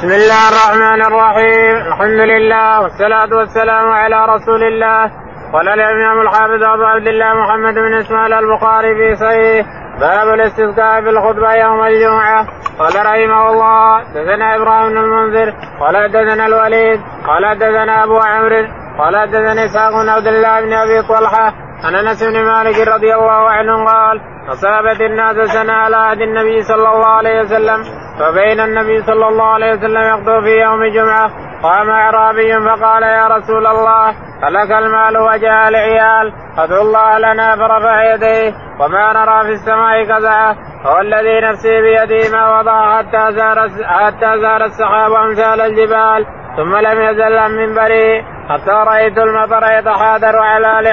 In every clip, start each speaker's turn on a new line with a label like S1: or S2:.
S1: بسم الله الرحمن الرحيم. الحمد لله والصلاة والسلام على رسول الله. قال الإمام الحافظ أبو عبد الله محمد بن إسماعيل البخاري في صحيح باب الاستسقاء في الخطبة يوم الجمعة. قال رحمه الله حدثنا إبراهيم بن المنذر قال حدثنا الوليد قال حدثنا أبو عمرو قال حدثنا إسحاق بن عبد الله بن أبي طلحة عن أنس بن مالك رضي الله عنه قال أصابت الناس سنة على عهد النبي صلى الله عليه وسلم فبين النبي صلى الله عليه وسلم يخطب في يوم الجمعة قام أعرابي فقال يا رسول الله هلك المال وجاء العيال فادعوا الله لنا فرفع يديه وما نرى في السماء قزعة هو الذي نفسي بيده ما وضع حتى زار السحاب أمثال الجبال ثم لم يزل عن منبره حتى رأيت المطر يتحادر على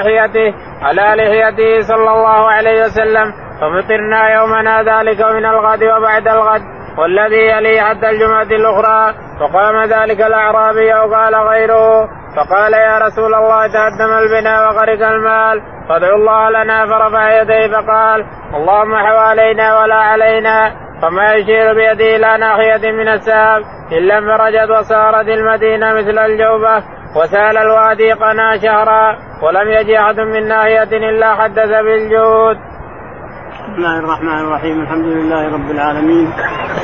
S1: لحيته صلى الله عليه وسلم فمطرنا يومنا ذلك من الغد وبعد الغد والذي يلي حتى الجمعة الأخرى. فقام ذلك الأعرابي وقال غيره فقال يا رسول الله تهدم البناء وغرق المال فادعوا الله لنا فرفع يديه فقال اللهم حوالينا ولا علينا فما يشير بيده إلى ناحية من السحاب إلا انفرجت وصارت المدينة مثل الجوبة وسال الوادي قنا شهرا ولم يجي أحد من ناحية إلا حدث بالجود.
S2: بسم الله الرحمن الرحيم. الحمد لله رب العالمين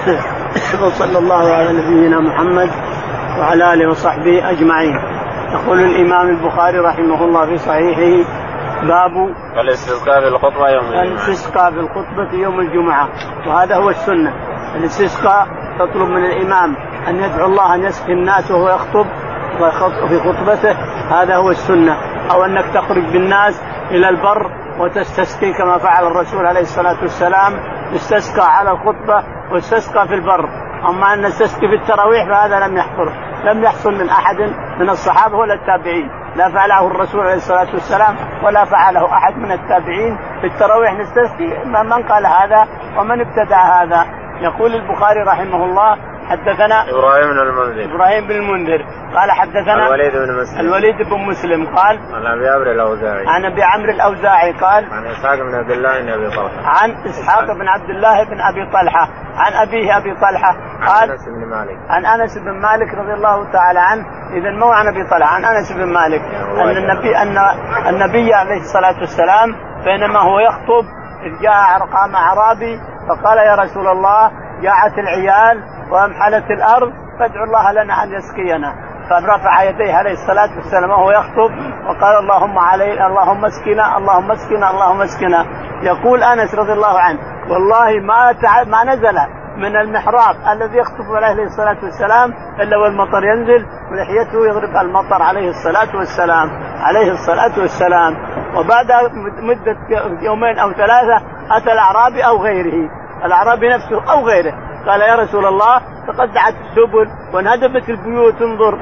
S2: وصلى الله على نبينا محمد وعلى آله وصحبه أجمعين. يقول الإمام البخاري رحمه الله في صحيحه باب
S1: الاستسقاء بالخطبة يوم الجمعة.
S2: الاستسقاء بالخطبة يوم الجمعة وهذا هو السنة. الاستسقاء تطلب من الإمام أن يدعو الله أن يسقي الناس وهو يخطب في خطبته هذا هو السنة أو أنك تخرج بالناس إلى البر وتستسقي كما فعل الرسول عليه الصلاة والسلام استسقى على الخطبة واستسقى في البر. أما أن نستسقي في التراويح فهذا لم يحصل من أحد من الصحابة ولا التابعين لا فعله الرسول عليه الصلاة والسلام ولا فعله أحد من التابعين. في التراويح نستسقي من قال هذا ومن ابتدع هذا. يقول البخاري رحمه الله حدثنا إبراهيم بن المنذر قال حدثنا الوليد بن مسلم قال عن أبي عمرو الأوزاعي قال
S1: عن إسحاق بن عبد الله بن أبي طلحة
S2: عن أبيه أبي طلحة قال عن أنس بن مالك رضي الله تعالى عنه. إذا مو عن أبي طلحة عن أنس بن مالك أن النبي عليه الصلاة والسلام بينما هو يخطب إذ جاء قام أعرابي فقال يا رسول الله جاءت العيال وامحلت الأرض فادعوا الله لنا أن يسقينا. فرفع يديه عليه الصلاة والسلام وهو يخطب وقال اللهم اسقنا. يقول أنس رضي الله عنه والله ما نزل من المحراب الذي يخطب عليه الصلاة والسلام إلا والمطر ينزل ولحيته يضرب المطر عليه الصلاة والسلام. وبعد مدة يومين أو ثلاثة أتى الأعرابي أو غيره الأعرابي نفسه أو غيره قال يا رسول الله تقطعت السبل وانهدمت البيوت انظر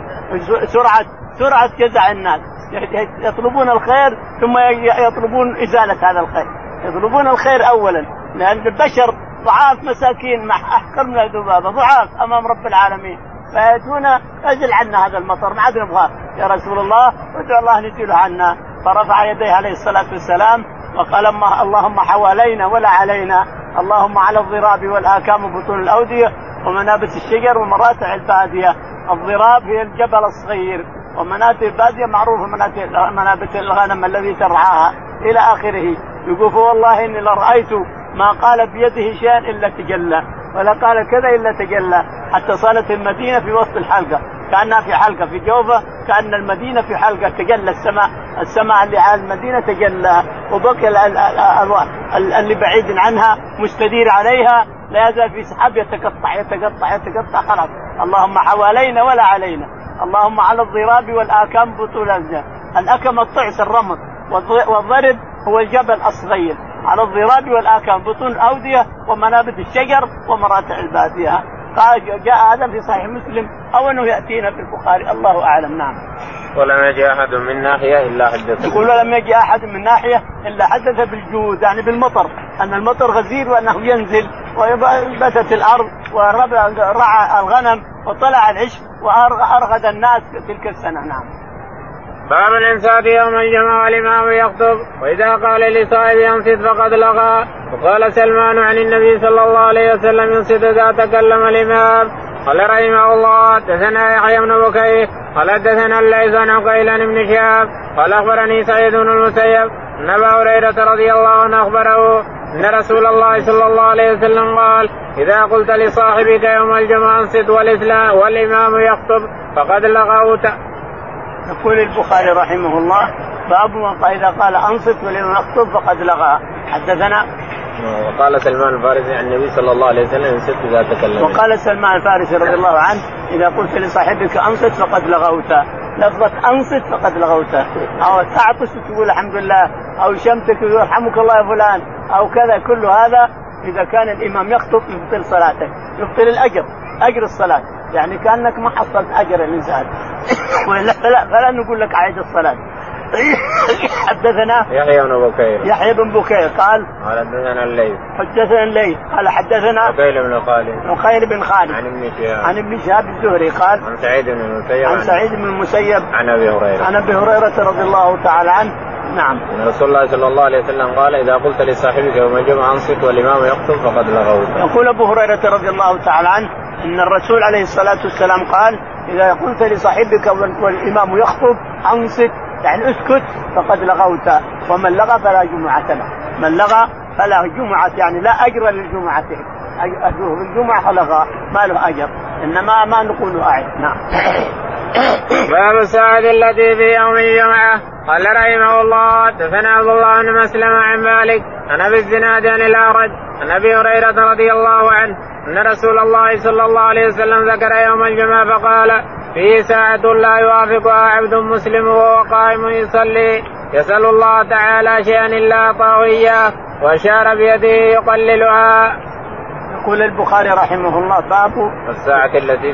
S2: سرعة جزع الناس يطلبون الخير ثم يطلبون إزالة هذا الخير. يطلبون الخير أولا لأن البشر ضعاف مساكين أحقر من الذبابة ضعاف أمام رب العالمين فيأتون أزل عنا هذا المطر ما عاد نبغاه يا رسول الله وادعو الله نزيله عنا. فرفع يديه عليه الصلاة والسلام وقال اللهم حوالينا ولا علينا اللهم على الضراب والآكام وبطون الأودية ومنابت الشجر ومراتع البادية. الضراب هي الجبل الصغير ومنابت البادية معروفة منابت الغنم الذي ترعاها إلى آخره. يقول والله إني لرأيت ما قال بيده شيء إلا تجلى ولا قال كذا إلا تجلى حتى صارت المدينة في وسط الحلقة كأنها في حلقة في جوفة كأن المدينة في حلقة تجلى السماء اللي على المدينة تجلى وبقي اللي بعيد عنها مستدير عليها لا يزال في سحاب يتقطع خلاص. اللهم حوالينا ولا علينا اللهم على الضراب والآكام بطول الأكم الطعس الرمل والضرب هو الجبل الصغير على الضراب والآكام بطون الأودية ومنابت الشجر ومراتع البادية. قال جاء هذا في صحيح مسلم أو أنه يأتينا في البخاري الله أعلم. نعم.
S1: ولم يجي أحد من ناحية إلا حدث.
S2: يقول ولم يجي أحد من ناحية إلا حدث بالجود يعني بالمطر أن المطر غزير وأنه ينزل وبتت الأرض ورعى الغنم وطلع العشب وأرغد الناس تلك السنة. نعم.
S1: باب الإنصات يوم الجمعة والإمام يخطب وإذا قال لصاحب أنصت فقد لغى. وقال سلمان عن النبي صلى الله عليه وسلم ينصت إذا تكلم الإمام. قال رحمه الله حدثنا يحيى بن بكير قال حدثنا الليث عن عقيل بن شهاب قال اخبرني سعيد بن المسيب ان ابا هريره رضي الله عنه اخبره ان رسول الله صلى الله عليه وسلم قال اذا قلت لصاحبك يوم الجمعه انصت والامام يخطب فقد لغوت.
S2: يقول البخاري رحمه الله باب من اذا قال انصت والامام يخطب فقد لغى. حدثنا
S1: وقال سلمان الفارسي عن النبي صلى الله عليه وسلم انصت اذا تكلم.
S2: وقال سلمان الفارسي رضي الله عنه اذا قلت لصاحبك انصت فقد لغوت. لفظة انصت فقد لغوت او تعطس تقول الحمد لله او شمتك يرحمك الله يا فلان او كذا، كل هذا اذا كان الامام يخطب يبطل صلاتك، يبطل اجر الصلاة، يعني كانك ما حصلت اجر الانسان فلا نقول لك عيد الصلاة. حدثنا يحيى بن بكير قال
S1: حدثنا الليث
S2: قال حدثنا عقيل بن خالد عن ابن شهاب الزهري قال عن سعيد بن المسيب عن ابي هريرة رضي الله تعالى عنه. نعم.
S1: رسول الله صلى الله عليه وسلم قال اذا قلت لصاحبك يوم الجمعة انصت والامام يخطب فقد لغوت.
S2: يقول ابو هريرة رضي الله تعالى عنه ان الرسول عليه الصلاة والسلام قال اذا قلت لصاحبك والامام يخطب انصت يعني اسكت فقد لغوت، ومن لغى فلا جمعة له. من لغى فلا جمعة يعني لا أجر للجمعة، أجره الجمعة لغى ما له أجر، إنما ما نقول أعد. نعم.
S1: باب الساعة التي في يوم الجمعة. قال رحمه الله حدثنا عبد الله بن مسلم عن مالك عن ابي الزناد عن الاعرج عن ابي هريرة رضي الله عنه ان رسول الله صلى الله عليه وسلم ذكر يوم الجمعة فقال فيه ساعة لا يوافقها عبد مسلم وهو قائم يصلي يسأل الله تعالى شيئا إلا أعطاه إياه وأشار بيده يقللها.
S2: يقول البخاري رحمه الله باب
S1: الساعة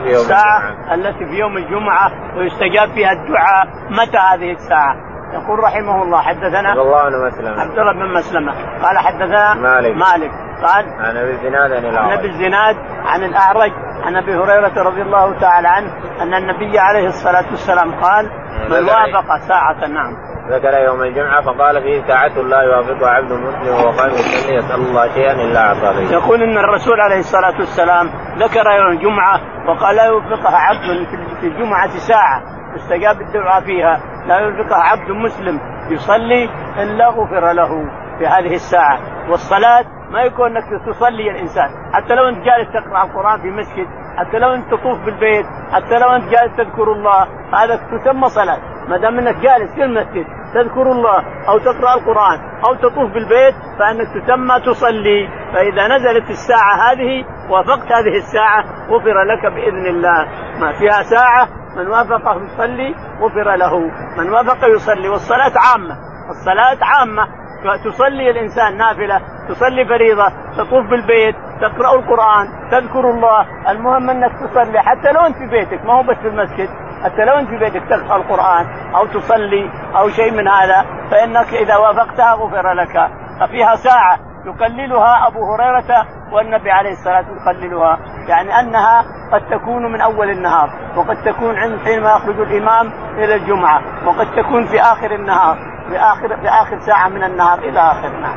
S2: التي في يوم الجمعة ويستجاب فيها الدعاء. متى هذه الساعة؟ يقول رحمه الله حدثنا عبد الله بن مسلمة قال حدثنا مالك قال
S1: عن ابي الزناد
S2: عن الأعرج عن ابي هريرة رضي الله تعالى عنه أن النبي عليه الصلاة والسلام قال من وافق ساعة. نعم.
S1: ذكر يوم الجمعة فقال فيه ساعة لا يوافقها عبد مسلم وهو قائم يصلي يسأل الله شيئا إلا أعطاه.
S2: يقول إن الرسول عليه الصلاة والسلام ذكر يوم الجمعة وقال لا يوافقها عبد في الجمعة ساعة استجاب الدعاء فيها لا يوافقها عبد مسلم يصلي إلا غفر له في هذه الساعة. والصلاة ما يكون انك تصلي الانسان، حتى لو انت جالس تقرأ القرآن في مسجد، حتى لو انت تطوف بالبيت، حتى لو انت جالس تذكر الله، هذا تسمى صلاة. ما دام انك جالس في المسجد تذكر الله او تقرأ القرآن او تطوف بالبيت فانك تسمى تصلي. فاذا نزلت الساعة هذه وافقت هذه الساعة غفر لك بإذن الله. ما فيها ساعة من وافقه يصلي غفر له، من وافق يصلي. والصلاة عامة، الصلاة عامة، تصلي الإنسان نافلة، تصلي فريضة، تطوف بالبيت، تقرأ القرآن، تذكر الله، المهم أنك تصلي حتى لو أنت في بيتك، ما هو بس في المسجد، حتى لو أنت في بيتك تقرأ القرآن أو تصلي أو شيء من هذا فإنك إذا وافقتها غفر لك. ففيها ساعة يقللها أبو هريرة والنبي عليه الصلاة والسلام يقللها، يعني أنها قد تكون من أول النهار وقد تكون حينما يخرج الإمام إلى الجمعة وقد تكون في آخر النهار في آخر ساعة من النهار إلى آخرنا.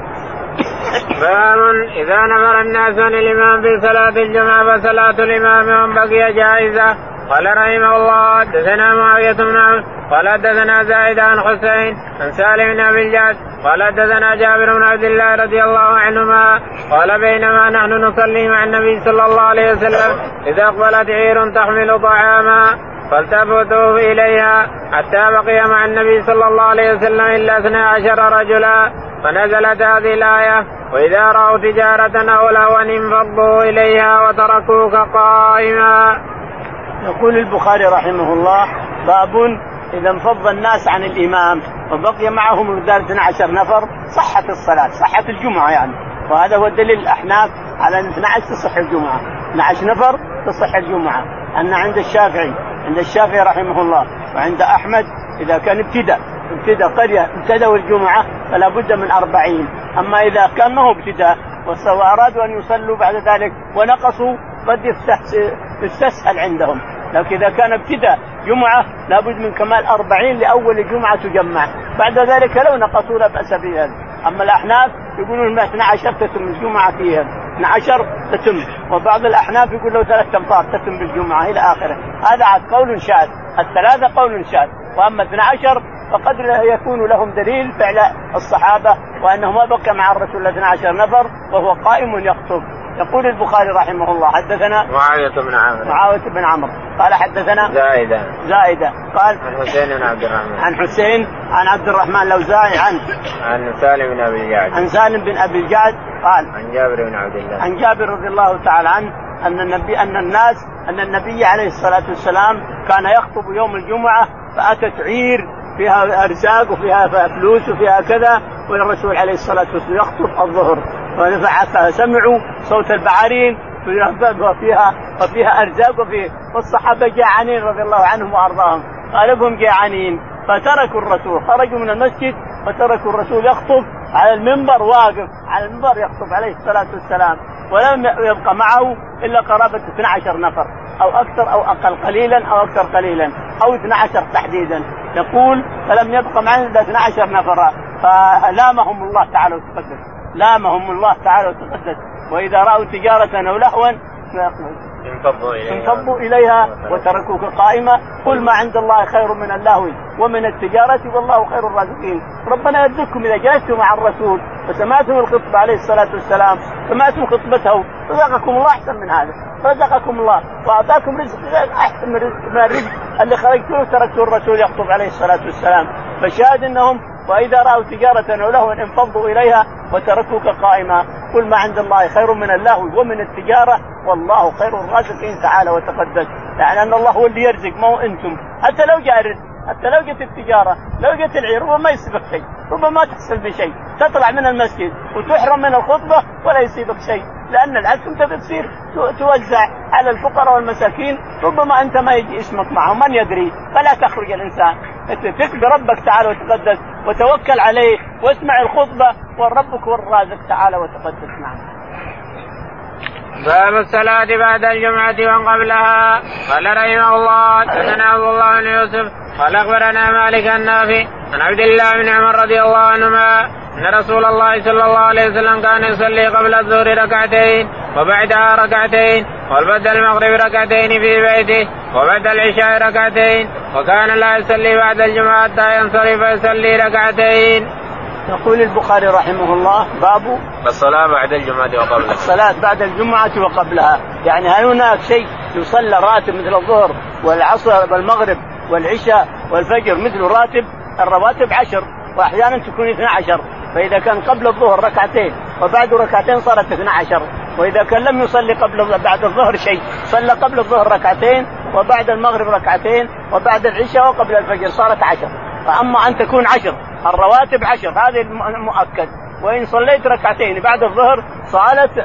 S1: باب إذا نفر الناس عن الإمام في صلاة الجمعة فصلاة الإمام من بقي جائزة. قال رحمه الله حدثنا معاوية بن عمرو قال حدثنا زائد عن حسين عن سالم بن أبي الجعد قال حدثنا جابر بن عبد الله رضي الله عنهما قال بينما نحن نصلي مع النبي صلى الله عليه وسلم إذا أقبلت عير تحمل طعاما فالتفتوا إليها حتى بقي مع النبي صلى الله عليه وسلم إلا 12 رجلا فنزلت هذه الآية وإذا رأوا تجارة أو لهوا انفضوا إليها وتركوك قائما.
S2: يقول البخاري رحمه الله باب إذا انفض الناس عن الإمام وبقي معهم 12 نفر صحت الصلاة، صحت الجمعة يعني. وهذا هو دليل الأحناف على أن 12 تصح الجمعة، 12 نفر تصح الجمعة. أن عند الشافعي رحمه الله وعند أحمد إذا كان ابتدى قرية ابتدوا الجمعة فلا بد من 40. أما إذا كان ما هو ابتداء وأرادوا أن يصلوا بعد ذلك ونقصوا قد يستسهل عندهم، لكن إذا كان ابتداء جمعة لا بد من كمال 40 لأول الجمعة تجمع، بعد ذلك لو نقصوا لا بأس بها. أما الأحناف يقولون 12 تتم الجمعة فيها. 12 تتم، وبعض الأحناف يقول له 3 أمطار تتم بالجمعة إلى آخره. هذا عاد قول شاذ، ال3 قول شاذ، وأما 12 فقد يكون لهم دليل فعل الصحابة وأنه ما بقى مع الرسول 12 نفر وهو قائم يخطب. يقول البخاري رحمه الله حدثنا معاوية بن عمرو قال حدثنا زائدة قال
S1: عن حسين بن عبد الرحمن
S2: عن عبد الرحمن الأوزاعي
S1: عن سالم بن أبي الجعد قال عن جابر رضي الله تعالى عنه أن النبي عليه الصلاة والسلام كان يخطب يوم الجمعة، فأتت عير فيها أرزاق وفيها فلوس وفيها كذا، والرسول عليه الصلاة والسلام يخطب الظهر، فسمعوا صوت البعارين وفيها أرزاق والصحابة جاعانين رضي الله عنهم وأرضاهم، قالوا جاعانين فتركوا الرسول، خرجوا من المسجد فتركوا الرسول يخطب على المنبر، واقف على المنبر يخطب عليه الصلاة والسلام، ولم يبقى معه إلا قرابة 12 نفر أو أكثر أو أقل قليلا أو أكثر قليلا أو 12 تحديدا. يقول فلم يبقى معه إلا 12 نفر، فلامهم الله تعالى وتقدس، لامهم الله تعالى وتقدس، وإذا رأوا تجارة أو لهوا انفضوا إليها وتركوك قائمة، قل ما عند الله خير من اللهو ومن التجارة والله خير الرازقين. ربنا يرزقكم إذا جلستم مع الرسول وسمعتم الخطبة عليه الصلاة والسلام، سمعتم خطبته، رزقكم الله أحسن من هذا، رزقكم الله وأعطاكم رزق أحسن من الرزق اللي خرجتوه تركتوا الرسول يخطب عليه الصلاة والسلام. فشاهد أنهم وإذا رأوا تجارة أو لهوا انفضوا إليها وتركوك قائمة، قل ما عند الله خير من اللهو ومن التجارة والله خير الرازقين تعالى وتقدس. يعني أن الله هو اللي يرزق ما هو أنتم، حتى لو جاء الرزق، حتى لو جت التجارة، لو جت العير، ربما ما يصيبك شيء، ربما ما تحصل بشيء، تطلع من المسجد وتحرم من الخطبة ولا يصيبك شيء، لأن العكس أنت بتصير توزع على الفقراء والمساكين، ربما أنت ما يجي اسمك معهم، من يدري. فلا تخرج الإنسان، اتق بربك تعالى وتقدس وتوكل عليه واسمع الخطبة، والربك هو الرازق تعالى وتقدس. نعم. باب الصلاة بعد الجمعة وقبلها. قال رحمه الله حدثنا عبد الله بن يوسف قال أخبرنا مالك النافع عن عبد الله بن عمر رضي الله عنهما أن رسول الله صلى الله عليه وسلم كان يصلي قبل الظهر ركعتين وبعدها ركعتين، وبعد المغرب ركعتين في بيته، وبعد العشاء ركعتين، وكان لا يصلي بعد الجمعة حتى ينصرف يصلي ركعتين.
S2: يقول البخاري رحمه الله باب
S1: الصلاة بعد الجمعة وقبلها.
S2: الصلاة بعد الجمعة وقبلها، يعني هل هناك شيء يصلى راتب مثل الظهر والعصر والمغرب والعشاء والفجر مثل راتب؟ الرواتب 10 وأحيانا تكون 12، فإذا كان قبل الظهر ركعتين وبعد ركعتين صارت 12، وإذا كان لم يصلي بعد الظهر شيء صلى قبل الظهر ركعتين وبعد المغرب ركعتين وبعد العشاء وقبل الفجر صارت 10. فأما أن تكون 10 الرواتب 10 هذه المؤكد، وإن صليت ركعتين بعد الظهر صارت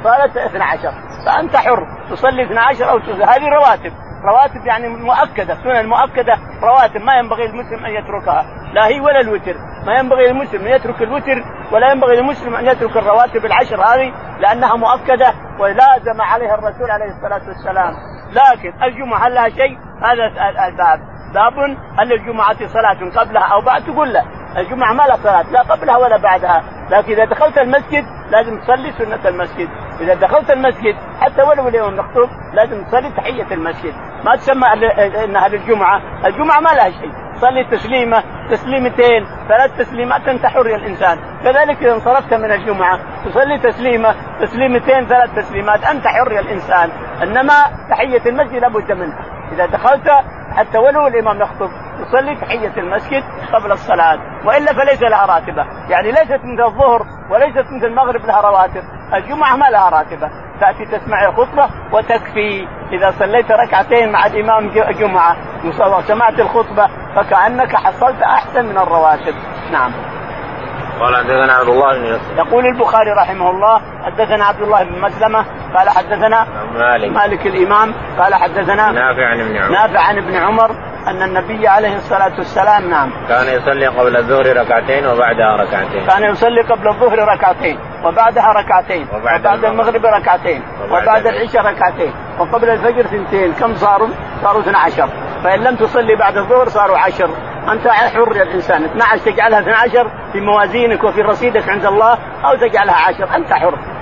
S2: 12، فأنت حر تصلي 12 أو تصلي. هذه رواتب يعني مؤكدة، سنة مؤكدة، رواتب ما ينبغي المسلم أن يتركها، لا هي ولا الوتر، ما ينبغي المسلم أن يترك الوتر ولا ينبغي المسلم أن يترك الرواتب 10 هذه، لأنها مؤكدة ولازم عليها الرسول عليه الصلاة والسلام. لكن الجمعة هل لها شيء؟ هذا باب هل الجمعة صلاة قبلها أو بعد؟ تقول لا، الجمعة ما لها صلاة لا قبلها ولا بعدها، لكن إذا دخلت المسجد لازم تصلي سنة المسجد. إذا دخلت المسجد حتى ولو اليوم نخطب لازم تصلي تحية المسجد، ما تسمى إنها للجمعة، الجمعة ما لها شيء، صلي تسليمة تسليمتين 3 تسليمات أنت حر يا الإنسان. كذلك إذا انصرفت من الجمعة تصلي تسليمة تسليمتين 3 تسليمات أنت حر يا الإنسان، إنما تحية المسجد لابد منها. إذا دخلت حتى ولو الإمام يخطب تصلي تحية المسجد قبل الصلاة، وإلا فليس لها راتبة، يعني ليست مثل الظهر وليست مثل المغرب لها رواتب، الجمعة ما لها راتبة، تأتي تسمع الخطبة وتكفي. إذا صليت ركعتين مع الإمام جمعة وسمعت الخطبة فكأنك حصلت أحسن من الرواتب. نعم.
S1: قال حدثنا عبد الله بن يوسف.
S2: يقول البخاري رحمه الله حدثنا عبد الله بن مسلمة قال حدثنا مالك الإمام قال حدثنا نافع عن ابن عمر أن النبي عليه الصلاة والسلام نعم
S1: كان يصلي قبل الظهر ركعتين وبعدها ركعتين،
S2: كان يصلي قبل الظهر ركعتين وبعدها ركعتين وبعد المغرب ركعتين وبعد العشاء ركعتين وقبل الفجر 2. كم صاروا 12. فإن لم تصلي بعد الظهر صاروا 10. أنت حر يا الإنسان، 12 تجعلها 12 في موازينك وفي رصيدك عند الله، أو تجعلها 10 أنت حر.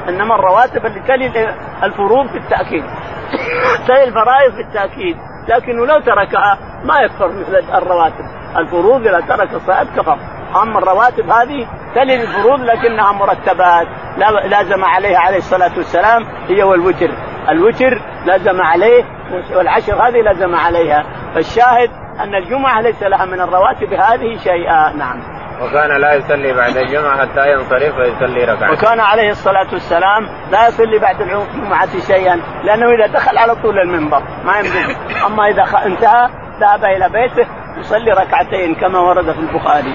S2: إنما الرواتب اللي تلي الفروض بالتأكيد تلي الفرائض بالتأكيد، لكنه لو تركها ما يكفر مثل الرواتب. الفروض إذا ترك الصلاة كفر، أما الرواتب هذه تلي الفروض لكنها مرتبات لازم عليها عليه الصلاة والسلام، هي والوتر. الوتر لازم عليه، والعشر هذه لازم عليها. فالشاهد أن الجمعة ليس لها من الرواتب هذه شيئا. نعم.
S1: وكان لا يصلي بعد الجمعة حتى ينصرف ويصلي ركعتين.
S2: وكان عليه الصلاة والسلام لا يصلي بعد الجمعة شيئا، لأنه إذا دخل على طول المنبر ما يمكن، أما إذا انتهى ذهب إلى بيته يصلي ركعتين كما ورد في البخاري.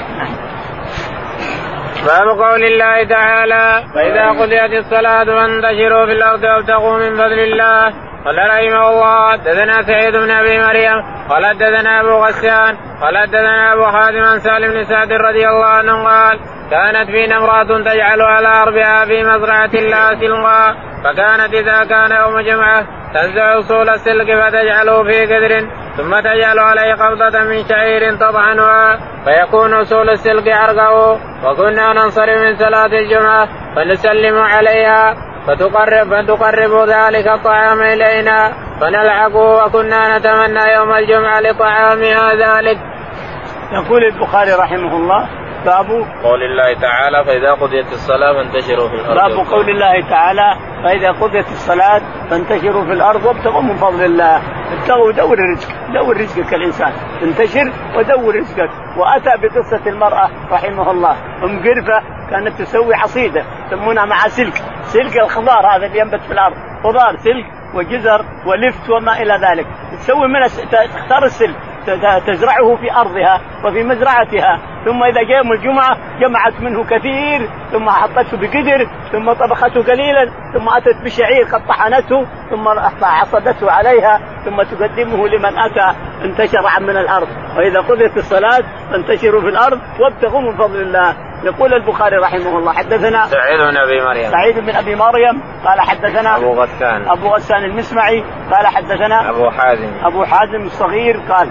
S1: باب قول الله تعالى: فإذا قضيت الصلاة فانتشروا في الأرض وابتغوا من فضل الله. قال رحمه الله: حدثنا سعيد بن أبي مريم قال حدثنا أبو غسان قال حدثنا أبو حازم عن سالم بن سعد رضي الله عنه قال: كانت فينا امرأة تجعل على أربعها في مزرعة لها سلقا، فكانت إذا كان يوم جمعة تنزع أصول السلك فتجعله في قدر، ثم تجعل عليه قبضة من شعير تطحنها فيكون أصول السلك عرقه. وكنا ننصرف من صلاة الجمعة فنسلم عليها فتقرب ذلك الطعام إلينا فنلعقه، وكنا نتمنى يوم الجمعة لطعامها ذلك.
S2: يقول البخاري رحمه الله: باب
S1: قول الله تعالى: فإذا قضيت الصلاة فانتشروا في الأرض.
S2: باب قول الله تعالى: فإذا قضيت الصلاة فانتشروا في الأرض وابتغوا من فضل الله. ابتغوا، دور رزقك الإنسان، انتشر ودور رزقك. وأتى بقصة المرأة رحمه الله أم قرفة، كانت تسوي عصيدة يسمونها مع سلك الخضار هذا اللي ينبت في الأرض، خضار سلك وجزر ولفت وما إلى ذلك. تسوي منه، تختار السلك تزرعه في أرضها وفي مزرعتها، ثم إذا جاء يوم الجمعة جمعت منه كثير، ثم حطته بقدر، ثم طبخته قليلا، ثم أتت بشعير قد طحنته، ثم عصدته عليها، ثم تقدمه لمن أتى. انتشر من الأرض. وإذا قضيت الصلاة فانتشروا في الأرض وابتغوا من فضل الله. يقول البخاري رحمه الله: حدثنا
S1: سعيد بن أبي مريم قال حدثنا
S2: أبو غسان المسمعي قال حدثنا أبو حازم الصغير قال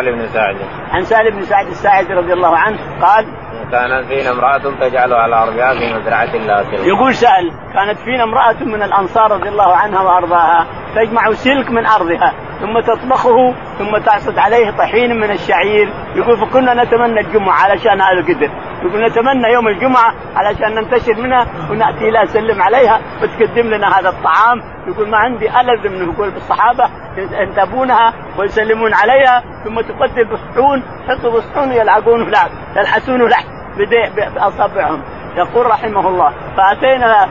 S2: عن سالم بن سعد الساعدي رضي الله عنه قال:
S1: كانت فينا امرأة تجعل على أرضها في مزرعة لها سلك.
S2: يقول سأل: كانت فينا امرأة من الأنصار رضي الله عنها وأرضاها تجمع سلك من أرضها ثم تطبخه ثم تعصد عليه طحين من الشعير. يقول: فكنا نتمنى الجمعة علشان هذا القدر. يقول: نتمنى يوم الجمعة علشان ننتشر منها ونأتي لها نسلم عليها وتقدم لنا هذا الطعام. يقول: ما عندي ألذ منه. يقول: بالصحابة ينتابونها ويسلمون عليها ثم تقدم بصحون، حطوا بصحون يلعقون لعب، يلحسون لعب بأصابعهم. يقول رحمه الله: فأتينا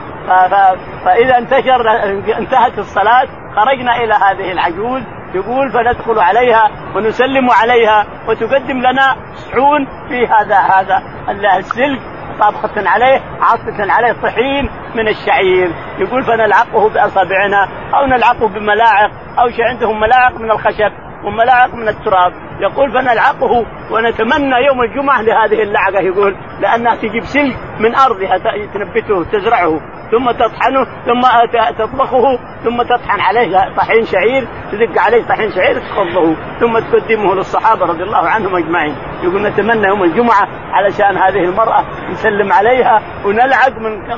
S2: فإذا انتهت الصلاة خرجنا إلى هذه العجوز. يقول: فندخل عليها ونسلم عليها وتقدم لنا صحون في هذا السلك طابخة عليه عصة عليه طحين من الشعير. يقول: فنلعقه بأصابعنا أو نلعقه بملاعق، أو شيء عندهم ملاعق من الخشب وملاعق من التراب. يقول: فنلعقه ونتمنى يوم الجمعة لهذه اللعقة. يقول: لأنها تجيب سلك من أرضها تنبته تزرعه ثم تطحنه ثم تطبخه ثم تطحن عليه طحين شعير، تدق عليه طحين شعير تخضه ثم تقدمه للصحابة رضي الله عنهم أجمعين. يقول: نتمنى يوم الجمعة علشان هذه المرأة نسلم عليها ونلعق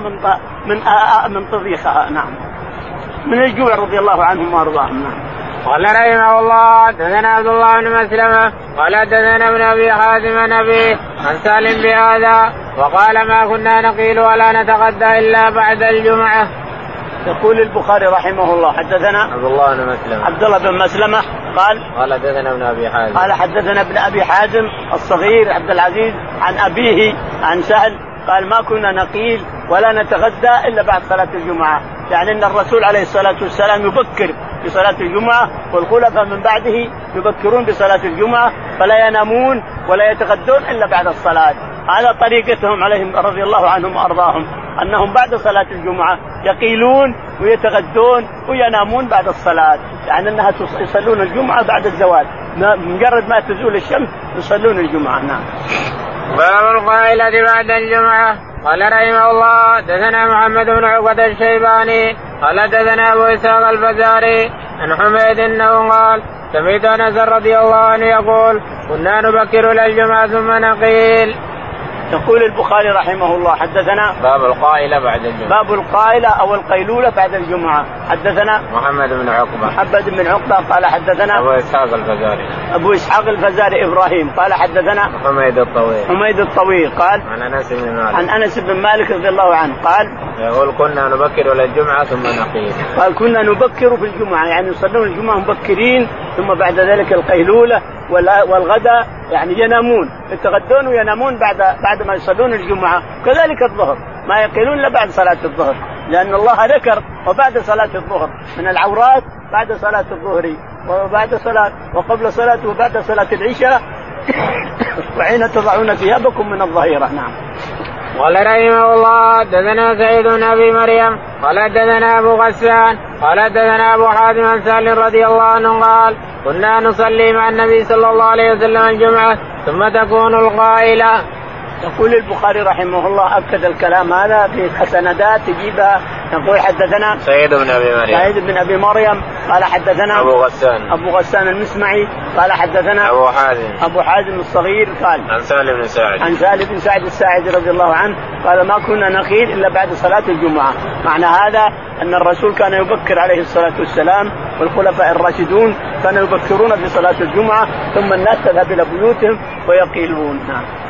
S2: من طبيخها. نعم، من الجوع رضي الله عنهم وارضاهم. نعم.
S1: قال رحمه الله: حدثنا عبد الله بن مسلمة قال حدثنا ابن أبي حازم نبي عن سالم بهذا وقال: ما كنا نقيل ولا نتغدى إلا بعد الجمعة.
S2: يقول البخاري رحمه الله: حدثنا عبد الله بن مسلمة قال
S1: حدثنا ابن أبي حازم
S2: قال حدثنا ابن أبي حازم الصغير عبد العزيز عن أبيه عن سهل قال: ما كنا نقيل ولا نتغدى إلا بعد صلاة الجمعة. يعني أن الرسول عليه الصلاة والسلام يبكر بصلاة الجمعة، والخلفاء من بعده يبكرون بصلاة الجمعة فلا ينامون ولا يتغدون إلا بعد الصلاة. على طريقتهم عليهم رضي الله عنهم وأرضاهم، أنهم بعد صلاة الجمعة يقيلون ويتغدون وينامون بعد الصلاة، يعني أنها يصلون الجمعة بعد الزوال، مجرد ما تزول الشمس يصلون الجمعة. نعم.
S1: باب القائلة بعد الجمعة. قال رحمه الله: حدثنا محمد بن عقبة الشيباني قال حدثنا أبو إسحاق الفزاري عن حميد أنه قال: سمعت أنس رضي الله عنه يقول: كنا نبكر إلى الجمعة ثم نقيل.
S2: يقول البخاري رحمه الله حدثنا
S1: باب القائلة بعد الجمعة.
S2: باب القائلة أو القيلولة بعد الجمعة. حدثنا
S1: محمد بن عقبة
S2: قال حدثنا أبو إسحاق الفزاري إبراهيم قال حدثنا حميد الطويل قال عن أنس بن مالك رضي الله عنه قال
S1: يقول كنا نبكر إلى الجمعة ثم نقيل.
S2: قال كنا نبكر في الجمعة يعني يصلون الجمعة مبكرين ثم بعد ذلك القيلولة والغداء يعني ينامون يتغدون وينامون بعد ما يصلون الجمعة. كذلك الظهر ما يقيلون إلا بعد صلاة الظهر لأن الله ذكر وبعد صلاة الظهر من العورات بعد صلاة الظهر وبعد صلاة وقبل صلاة وبعد صلاة العشاء وحين تضعون ثيابكم من الظهيرة. نعم.
S1: قال رحمه الله حدثنا سعيد بن أبي مريم قال حدثنا أبو غسان قال حدثنا أبو حاتم عن سالم رضي الله عنه قال كنا نصلي مع النبي صلى الله عليه وسلم الجمعة ثم تكون القائلة.
S2: يقول البخاري رحمه الله أكد الكلام هذا في حسندات تجيبها. يقول حدثنا
S1: سعيد بن أبي مريم
S2: قال حدثنا أبو غسان المسمعي قال حدثنا أبو حازم الصغير قال
S1: عن سالم
S2: بن سعد الساعدي رضي الله عنه قال ما كنا نقيل إلا بعد صلاة الجمعة. معنى هذا أن الرسول كان يبكر عليه الصلاة والسلام والخلفاء الراشدون كانوا يبكرون في صلاة الجمعة ثم الناس تذهب إلى بيوتهم ويقيلون.